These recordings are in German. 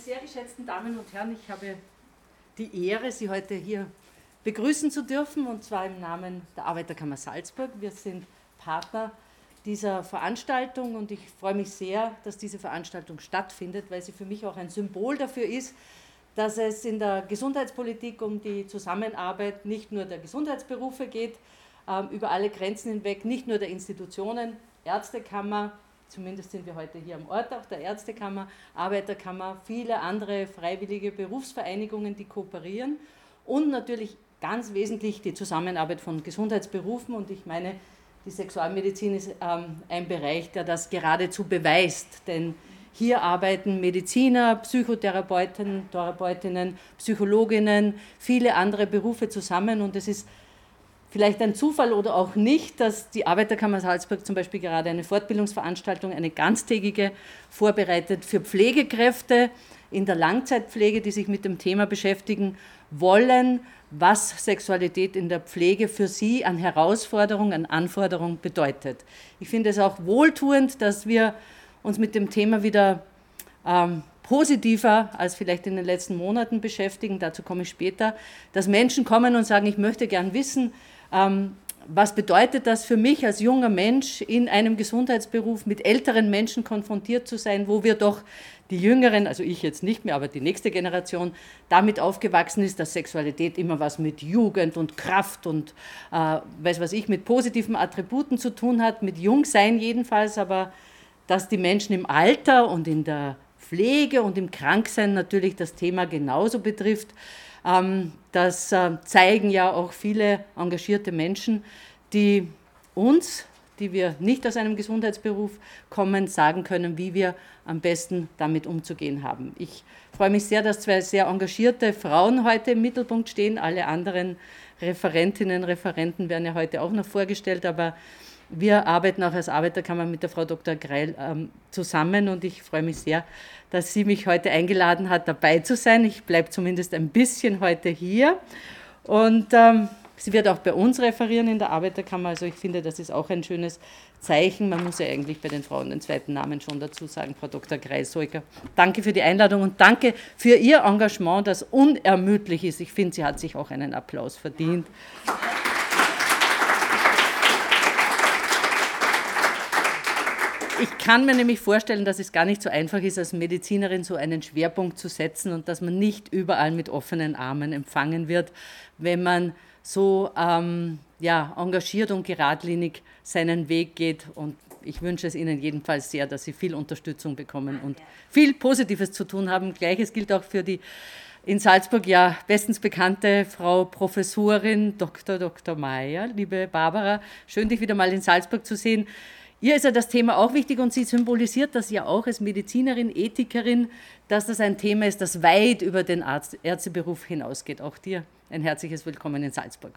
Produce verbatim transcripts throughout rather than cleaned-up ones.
sehr geschätzten Damen und Herren, ich habe die Ehre, Sie heute hier begrüßen zu dürfen, und zwar im Namen der Arbeiterkammer Salzburg. Wir sind Partner dieser Veranstaltung und ich freue mich sehr, dass diese Veranstaltung stattfindet, weil sie für mich auch ein Symbol dafür ist, dass es in der Gesundheitspolitik um die Zusammenarbeit nicht nur der Gesundheitsberufe geht, äh, über alle Grenzen hinweg, nicht nur der Institutionen, Ärztekammer, zumindest sind wir heute hier am Ort auch der Ärztekammer, Arbeiterkammer, viele andere freiwillige Berufsvereinigungen, die kooperieren, und natürlich ganz wesentlich die Zusammenarbeit von Gesundheitsberufen, und ich meine, die Sexualmedizin ist ähm, ein Bereich, der das geradezu beweist, denn hier arbeiten Mediziner, Psychotherapeuten, Therapeutinnen, Psychologinnen, viele andere Berufe zusammen, und es ist vielleicht ein Zufall oder auch nicht, dass die Arbeiterkammer Salzburg zum Beispiel gerade eine Fortbildungsveranstaltung, eine ganztägige, vorbereitet für Pflegekräfte in der Langzeitpflege, die sich mit dem Thema beschäftigen wollen, was Sexualität in der Pflege für sie an Herausforderungen, an Anforderungen bedeutet. Ich finde es auch wohltuend, dass wir uns mit dem Thema wieder ähm, positiver als vielleicht in den letzten Monaten beschäftigen, dazu komme ich später, dass Menschen kommen und sagen, ich möchte gern wissen, ähm, was bedeutet das für mich als junger Mensch in einem Gesundheitsberuf mit älteren Menschen konfrontiert zu sein, wo wir doch die Jüngeren, also ich jetzt nicht mehr, aber die nächste Generation, damit aufgewachsen ist, dass Sexualität immer was mit Jugend und Kraft und äh, weiß was ich, mit positiven Attributen zu tun hat, mit Jungsein jedenfalls, aber dass die Menschen im Alter und in der Pflege und im Kranksein natürlich das Thema genauso betrifft. Das zeigen ja auch viele engagierte Menschen, die uns, die wir nicht aus einem Gesundheitsberuf kommen, sagen können, wie wir am besten damit umzugehen haben. Ich freue mich sehr, dass zwei sehr engagierte Frauen heute im Mittelpunkt stehen. Alle anderen Referentinnen, Referenten werden ja heute auch noch vorgestellt, aber wir arbeiten auch als Arbeiterkammer mit der Frau Doktor Greil ähm, zusammen, und ich freue mich sehr, dass sie mich heute eingeladen hat, dabei zu sein. Ich bleibe zumindest ein bisschen heute hier, und ähm, sie wird auch bei uns referieren in der Arbeiterkammer, also ich finde, das ist auch ein schönes Zeichen. Man muss ja eigentlich bei den Frauen den zweiten Namen schon dazu sagen, Frau Doktor Greil-Soiker. Danke für die Einladung und danke für Ihr Engagement, das unermüdlich ist. Ich finde, sie hat sich auch einen Applaus verdient. Ich kann mir nämlich vorstellen, dass es gar nicht so einfach ist, als Medizinerin so einen Schwerpunkt zu setzen und dass man nicht überall mit offenen Armen empfangen wird, wenn man so ähm, ja, engagiert und geradlinig seinen Weg geht. Und ich wünsche es Ihnen jedenfalls sehr, dass Sie viel Unterstützung bekommen und viel Positives zu tun haben. Gleiches gilt auch für die in Salzburg ja bestens bekannte Frau Professorin Doktor Doktor Meyer. Liebe Barbara, schön, dich wieder mal in Salzburg zu sehen. Ihr ist ja das Thema auch wichtig, und sie symbolisiert das ja auch als Medizinerin, Ethikerin, dass das ein Thema ist, das weit über den Arzt, Ärzteberuf hinausgeht. Auch dir ein herzliches Willkommen in Salzburg.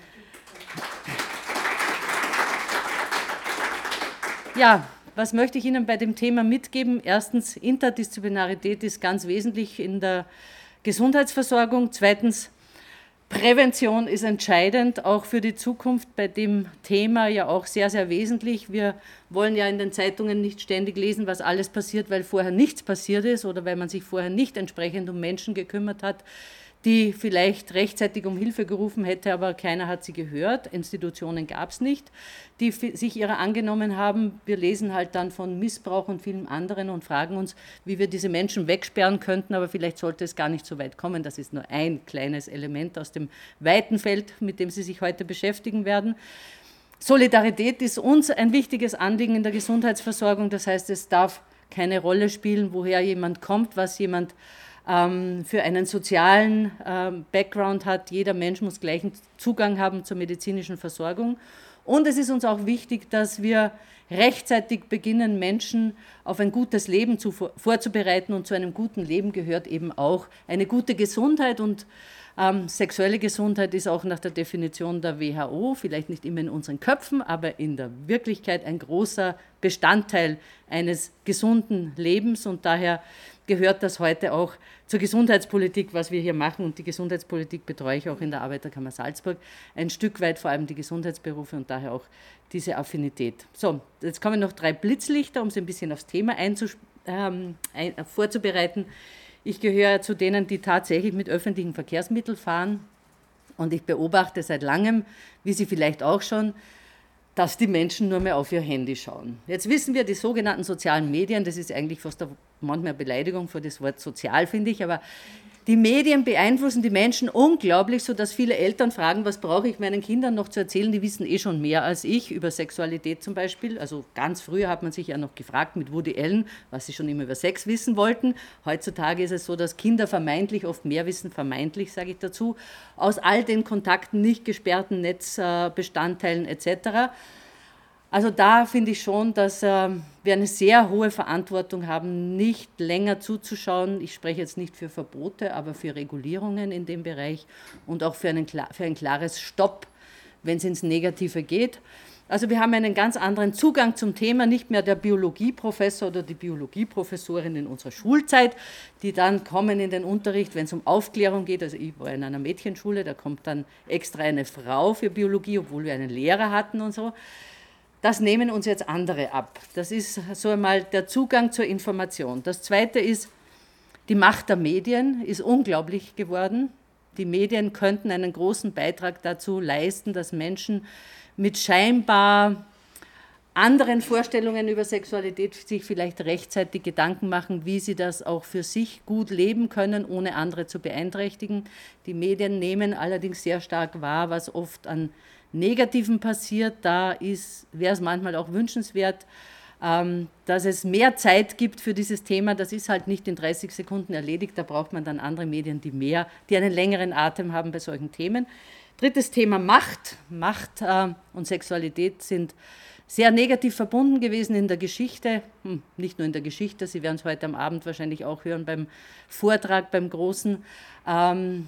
Ja, was möchte ich Ihnen bei dem Thema mitgeben? Erstens, Interdisziplinarität ist ganz wesentlich in der Gesundheitsversorgung. Zweitens, Prävention ist entscheidend, auch für die Zukunft, bei dem Thema ja auch sehr, sehr wesentlich. Wir wollen ja in den Zeitungen nicht ständig lesen, was alles passiert, weil vorher nichts passiert ist oder weil man sich vorher nicht entsprechend um Menschen gekümmert hat, die vielleicht rechtzeitig um Hilfe gerufen hätte, aber keiner hat sie gehört. Institutionen gab es nicht, die sich ihrer angenommen haben. Wir lesen halt dann von Missbrauch und vielem anderen und fragen uns, wie wir diese Menschen wegsperren könnten, aber vielleicht sollte es gar nicht so weit kommen. Das ist nur ein kleines Element aus dem weiten Feld, mit dem Sie sich heute beschäftigen werden. Solidarität ist uns ein wichtiges Anliegen in der Gesundheitsversorgung. Das heißt, es darf keine Rolle spielen, woher jemand kommt, was jemand für einen sozialen Background hat. Jeder Mensch muss gleichen Zugang haben zur medizinischen Versorgung. Und es ist uns auch wichtig, dass wir rechtzeitig beginnen, Menschen auf ein gutes Leben zu, vorzubereiten. Und zu einem guten Leben gehört eben auch eine gute Gesundheit. Und ähm, sexuelle Gesundheit ist auch nach der Definition der W H O, vielleicht nicht immer in unseren Köpfen, aber in der Wirklichkeit ein großer Bestandteil eines gesunden Lebens. Und daher gehört das heute auch zur Gesundheitspolitik, was wir hier machen. Und die Gesundheitspolitik betreue ich auch in der Arbeiterkammer Salzburg. Ein Stück weit vor allem die Gesundheitsberufe und daher auch diese Affinität. So, jetzt kommen noch drei Blitzlichter, um Sie ein bisschen aufs Thema einzus- ähm, ein, vorzubereiten. Ich gehöre zu denen, die tatsächlich mit öffentlichen Verkehrsmitteln fahren. Und ich beobachte seit langem, wie Sie vielleicht auch schon, dass die Menschen nur mehr auf ihr Handy schauen. Jetzt wissen wir, die sogenannten sozialen Medien, das ist eigentlich fast eine, manchmal eine Beleidigung für das Wort sozial, finde ich, aber die Medien beeinflussen die Menschen unglaublich, sodass viele Eltern fragen, was brauche ich meinen Kindern noch zu erzählen, die wissen eh schon mehr als ich, über Sexualität zum Beispiel. Also ganz früher hat man sich ja noch gefragt mit Woody Allen, was sie schon immer über Sex wissen wollten. Heutzutage ist es so, dass Kinder vermeintlich oft mehr wissen, vermeintlich sage ich dazu, aus all den Kontakten, nicht gesperrten Netzbestandteilen et cetera. Also da finde ich schon, dass äh, wir eine sehr hohe Verantwortung haben, nicht länger zuzuschauen. Ich spreche jetzt nicht für Verbote, aber für Regulierungen in dem Bereich und auch für, einen, für ein klares Stopp, wenn es ins Negative geht. Also wir haben einen ganz anderen Zugang zum Thema, nicht mehr der Biologieprofessor oder die Biologieprofessorin in unserer Schulzeit, die dann kommen in den Unterricht, wenn es um Aufklärung geht. Also ich war in einer Mädchenschule, da kommt dann extra eine Frau für Biologie, obwohl wir einen Lehrer hatten und so. Das nehmen uns jetzt andere ab. Das ist so einmal der Zugang zur Information. Das Zweite ist, die Macht der Medien ist unglaublich geworden. Die Medien könnten einen großen Beitrag dazu leisten, dass Menschen mit scheinbar anderen Vorstellungen über Sexualität sich vielleicht rechtzeitig Gedanken machen, wie sie das auch für sich gut leben können, ohne andere zu beeinträchtigen. Die Medien nehmen allerdings sehr stark wahr, was oft an Negativen passiert. Da wäre es manchmal auch wünschenswert, ähm, dass es mehr Zeit gibt für dieses Thema. Das ist halt nicht in dreißig Sekunden erledigt, da braucht man dann andere Medien, die mehr, die einen längeren Atem haben bei solchen Themen. Drittes Thema Macht. Macht äh, und Sexualität sind sehr negativ verbunden gewesen in der Geschichte, hm, nicht nur in der Geschichte, Sie werden es heute am Abend wahrscheinlich auch hören beim Vortrag, beim Großen. Ähm,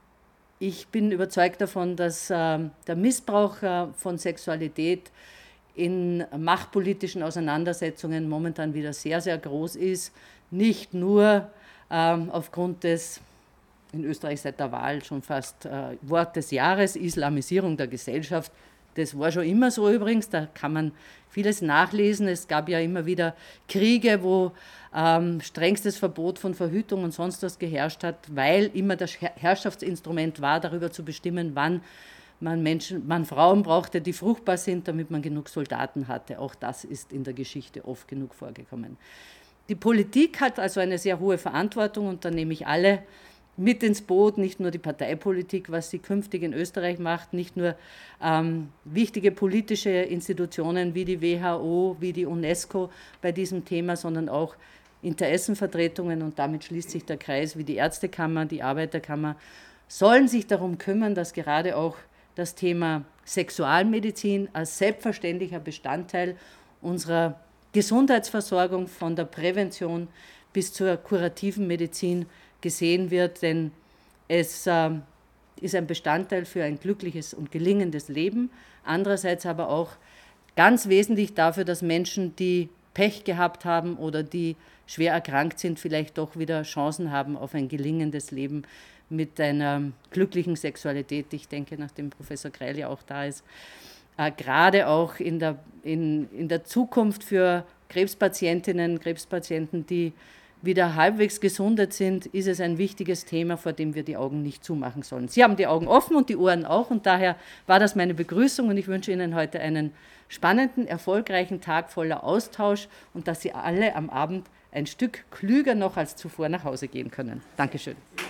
Ich bin überzeugt davon, dass äh, der Missbrauch äh, von Sexualität in machtpolitischen Auseinandersetzungen momentan wieder sehr, sehr groß ist. Nicht nur ähm, aufgrund des, in Österreich seit der Wahl schon fast äh, Wort des Jahres, Islamisierung der Gesellschaft. Das war schon immer so übrigens, da kann man vieles nachlesen. Es gab ja immer wieder Kriege, wo ähm, strengstes Verbot von Verhütung und sonst was geherrscht hat, weil immer das Herrschaftsinstrument war, darüber zu bestimmen, wann man Menschen, man Frauen brauchte, die fruchtbar sind, damit man genug Soldaten hatte. Auch das ist in der Geschichte oft genug vorgekommen. Die Politik hat also eine sehr hohe Verantwortung und da nehme ich alle mit ins Boot, nicht nur die Parteipolitik, was sie künftig in Österreich macht, nicht nur ähm, wichtige politische Institutionen wie die W H O, wie die UNESCO bei diesem Thema, sondern auch Interessenvertretungen, und damit schließt sich der Kreis, wie die Ärztekammer, die Arbeiterkammer, sollen sich darum kümmern, dass gerade auch das Thema Sexualmedizin als selbstverständlicher Bestandteil unserer Gesundheitsversorgung von der Prävention bis zur kurativen Medizin gesehen wird, denn es äh, ist ein Bestandteil für ein glückliches und gelingendes Leben, andererseits aber auch ganz wesentlich dafür, dass Menschen, die Pech gehabt haben oder die schwer erkrankt sind, vielleicht doch wieder Chancen haben auf ein gelingendes Leben mit einer glücklichen Sexualität. Ich denke, nachdem Professor Kreil ja auch da ist, äh, gerade auch in der, in, in der Zukunft für Krebspatientinnen, Krebspatienten, die wieder halbwegs gesundet sind, ist es ein wichtiges Thema, vor dem wir die Augen nicht zumachen sollen. Sie haben die Augen offen und die Ohren auch, und daher war das meine Begrüßung, und ich wünsche Ihnen heute einen spannenden, erfolgreichen Tag voller Austausch und dass Sie alle am Abend ein Stück klüger noch als zuvor nach Hause gehen können. Dankeschön.